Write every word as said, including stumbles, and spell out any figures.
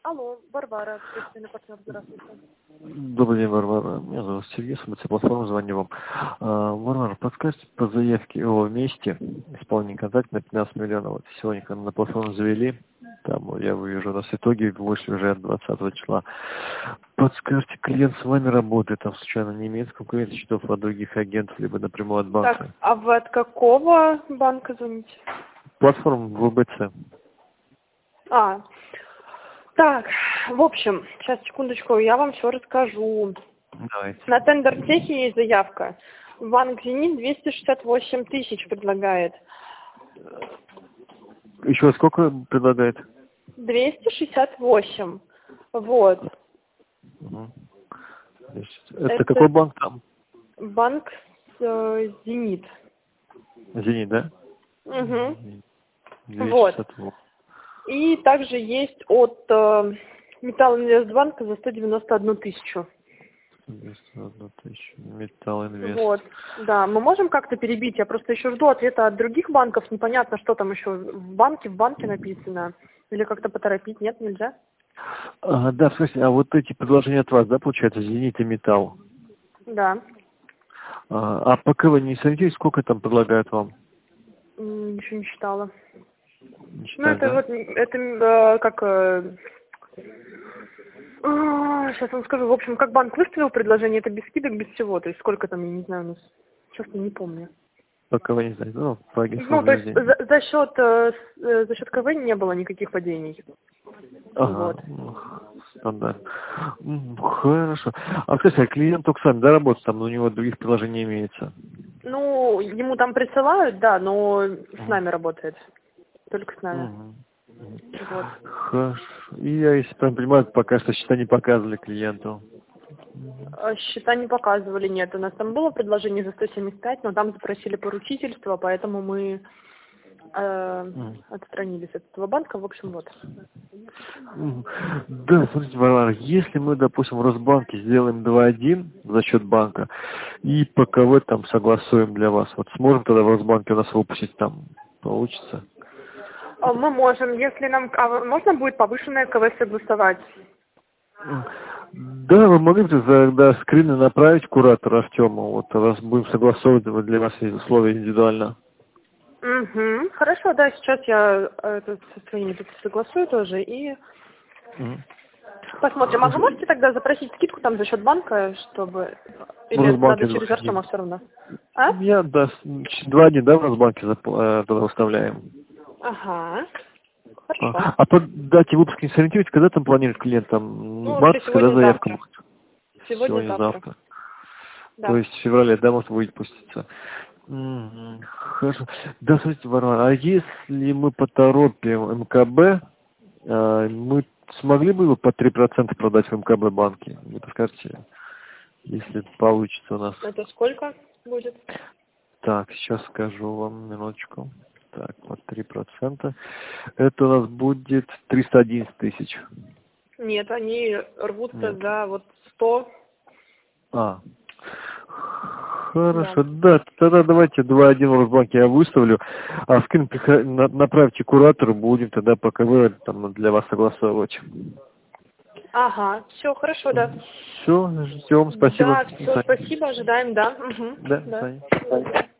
Алло, Варвара, ответственный партнер, здравствуйте. Добрый день, Варвара. Меня зовут Сергей, с МЦ-платформы, звоню вам. А, Варвара, подскажите по заявке о месте, исполнение контракта на пятнадцать миллионов. Вот сегодня, когда на платформу завели, там я вижу, у нас итоги вышли уже от двадцатого числа. Подскажите, клиент с вами работает, там случайно не имеет конкурентных счетов от других агентов, либо напрямую от банка? Так, а вы от какого банка звоните? Платформа ВБЦ. А, так, в общем, сейчас, секундочку, я вам все расскажу. Давайте. На тендер-техе есть заявка. Банк «Зенит» двести шестьдесят восемь тысяч предлагает. Еще сколько предлагает? двести шестьдесят восемь. Вот. Угу. Это, Это какой банк там? банк э, «Зенит». Зенит, да? Угу. двести Вот. шестьдесят восемь. И также есть от э, Металлинвестбанка за сто девяносто одну тысячу. девяносто одна тысяча. Металлинвест. Вот, да, мы можем как-то перебить, я просто еще жду ответа от других банков, непонятно, что там еще в банке, в банке написано, или как-то поторопить, нет, нельзя? А, да, слушайте, а вот эти предложения от вас, да, получается, «Зенит» и «Металл». Да. А, а пока вы не сориентируетесь, сколько там предлагают вам? М, Еще не читала. Не Ну, считаю, это да? вот, это э, как... Э, сейчас вам скажу, в общем, как банк выставил предложение, это без скидок, без всего, то есть сколько там, я не знаю, у нас, честно, не помню. Пока вы не знаете, ну, по агентству Ну, то есть заявления. за, за счет э, с- э, за счет КВ не было никаких падений. Ага, Вот. ну, стандарт. М, Хорошо. А, кстати, а клиент только с вами, да, работает, там у него других приложений не имеется? Ну, ему там присылают, да, но с Мгм. нами работает. Только с нами. Мгм. Мгм. Вот. Хорошо. И я, если правильно понимаю, пока что счета не показывали клиенту. А счета не показывали, нет. У нас там было предложение за сто семьдесят пять, но там запросили поручительство, поэтому мы э, Мгм. отстранились от этого банка. В общем, вот. Мгм. Да, смотрите, Варвара, если мы, допустим, в Росбанке сделаем два один за счет банка, и по КВ там согласуем для вас, вот сможем тогда в Росбанке у нас выпустить там, получится? А мы можем, если нам... А можно будет повышенное КВ согласовать? М. Да, вы могли бы тогда скрины направить куратору Артему, вот раз будем согласовывать для вас условия индивидуально. Угу. Хорошо, да, сейчас я э, это со своими тут согласую тоже и Мгм. посмотрим. А вы можете тогда запросить скидку там за счет банка, чтобы... В Или это Росбанке надо два через один. Артема все равно? А? Я, да, два один, да, в Росбанке запл- э, тогда выставляем. Ага. А, Хорошо. а по дате выпуска не сориентируете, когда там планирует клиент? Там Ну, вообще март, когда заявка сегодня-завтра. будет? Сегодня-завтра. Сегодня-завтра. То Да. есть в феврале, да, может будет пуститься. Мгм. Хорошо. Да, смотрите, Варвара, а если мы поторопим МКБ, э, мы смогли бы его по три процента продать в МКБ банке? Вы подскажете, если получится у нас. Это сколько будет? Так, сейчас скажу вам, минуточку. Так, вот три процента. Это у нас будет триста одиннадцать тысяч. Нет, они рвутся Нет. за вот сто. А, Да. хорошо, да, тогда давайте два один в Росбанке я выставлю, а скин приход- на- направьте куратору, будем тогда по КВ там для вас согласовывать. Ага, все, хорошо, да. Все, ждем, спасибо. Да, До все, свидания. спасибо, ожидаем, да. Угу. Да, до Да. свидания.